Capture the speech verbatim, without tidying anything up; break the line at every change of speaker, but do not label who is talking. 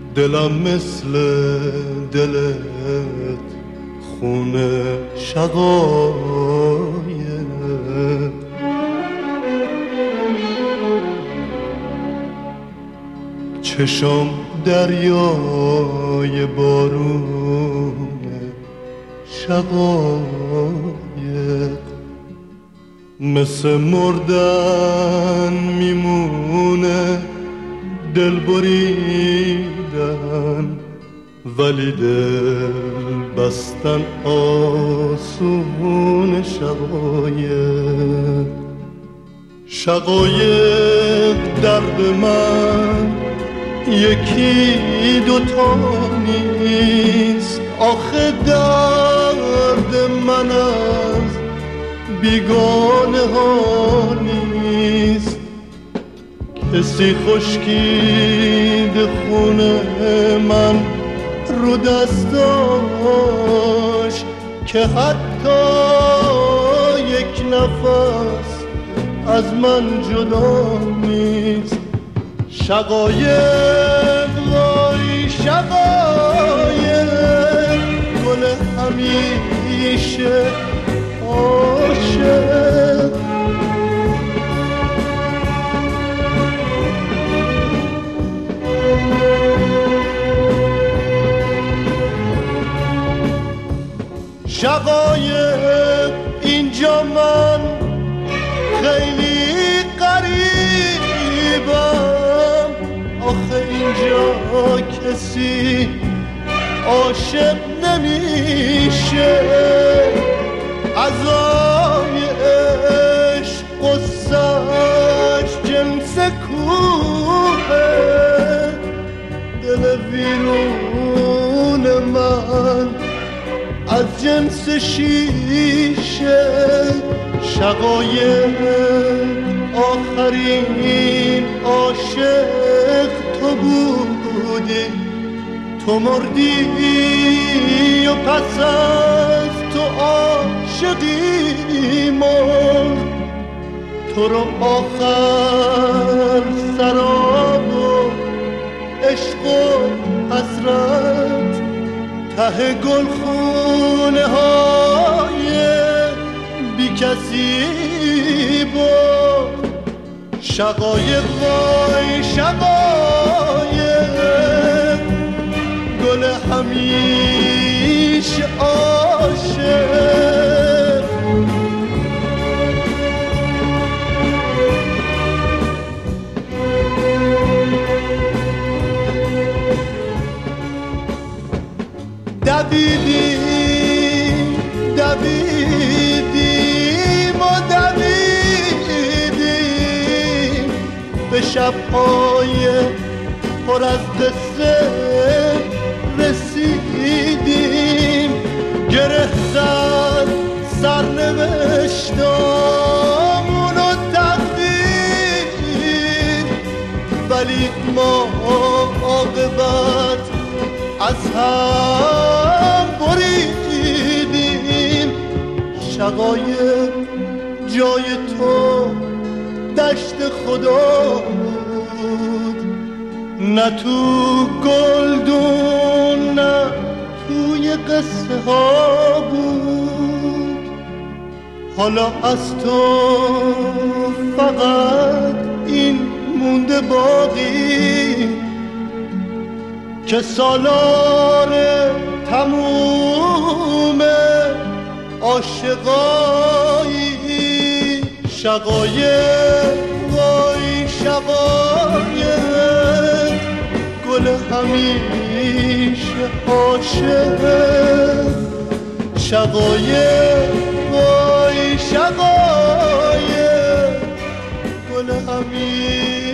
دلم مثل دلت خونه شقایه، چشم دریای بارونه شقایق، مثل مردن میمونه دل بریدن، ولی دل بستن آسون شقایق. شقایق درد من یکی دوتا نیست، آخه درد من از بیگانه ها نیست. کسی خشکید خونه من رو دستاش که حتی یک نفس از من جدا نیست. شقایق وای شقایق، گل همیشه عاشق. شقایق اینجا من خیلی غریبم، آخه اینجا کسی عاشق نمیشه. عزای عشق قصه‌اش جنس کوه، دل ویرون من از جنس شیشه. شقایق آخرین عاشق تو بودی، تو مردی و پس از تو عاشقی مرد. تو رو آخر سراب و عشق و حسرت ته گلخونه های بی کسی بود. شقایق وای شقایق، گل همیشه عاشق. دویدیم دویدیم و دویدیم به شب‌های پر از قصه رسیدیم. گره زد سرنوشتامون و تقدیر، ولی ما عاقبت از هم بریدیم. شقایق جای تو دشت خدا بود، نه تو گلدون نه توی قصه ها بود. حالا از تو فقط این مونده باقی که سالار تموم عاشقایی. شقایق وای شقایق، گل همیشه عاشق. شقایق وای شقایق، گل همیشه